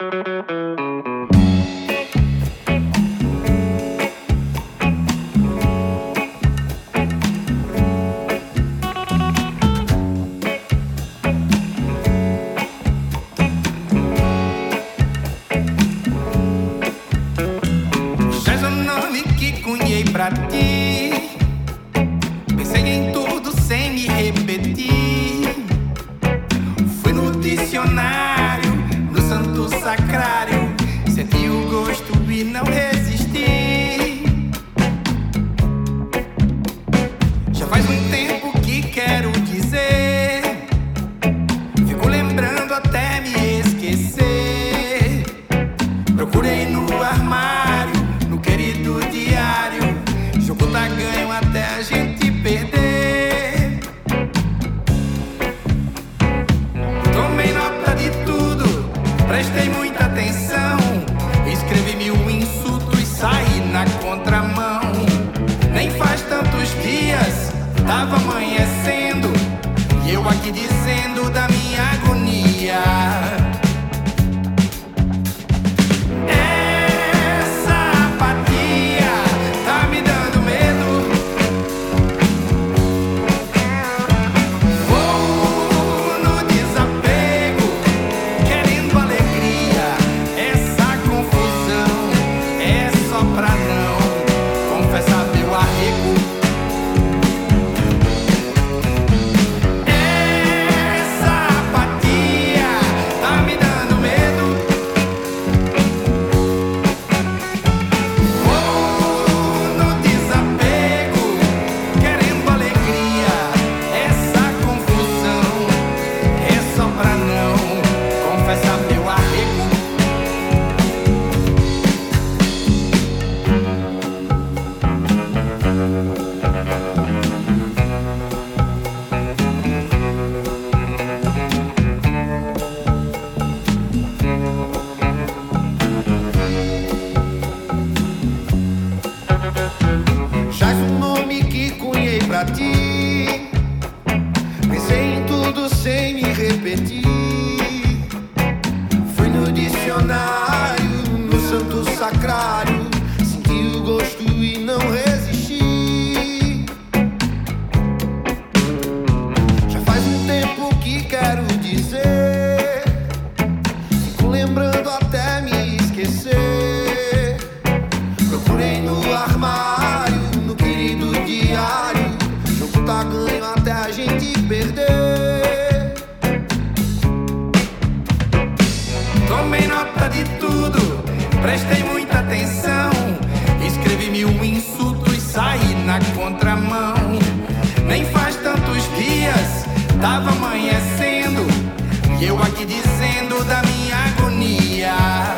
És o nome que cunhei pra ti. Pensei em tudo sem me repetir. Fui no dicionário, no santo sacrário, senti o gosto e não resisti. Já faz um tempo que quero dizer, fico lembrando até me esquecer. Procurei no armário, no querido diário, jogo tá ganho até a gente perder. Tomei nota de tudo, prestei muita atenção, escrevi 1000 insultos e saí na contramão. Nem faz tantos dias, tava amanhecendo, e eu aqui dizendo da minha agonia. Pra ti, pensei em tudo sem me repetir. Fui no dicionário, no santo sacrário, senti o gosto e não resisti. Já faz um tempo que quero dizer, fico lembrando até me esquecer. Procurei no armário, no querido diário, tá ganho até a gente perder. Tomei nota de tudo, prestei muita atenção, escrevi 1000 insultos e saí na contramão. Nem faz tantos dias, tava amanhecendo, e eu aqui dizendo da minha agonia.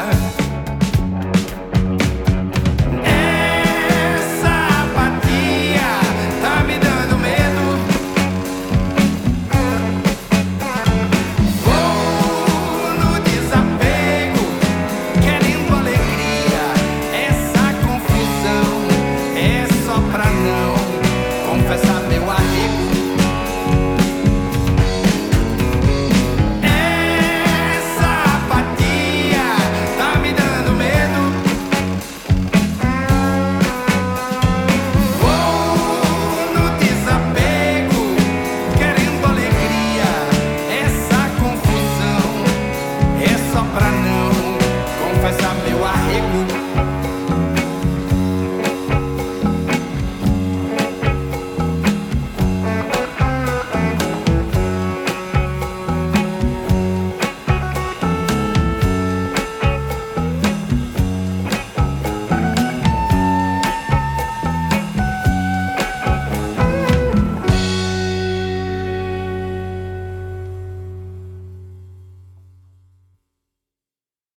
Confessar meu arrego. Essa apatia tá me dando medo. Vou no desapego, querendo alegria. Essa confusão é só pra não confessar meu arrego.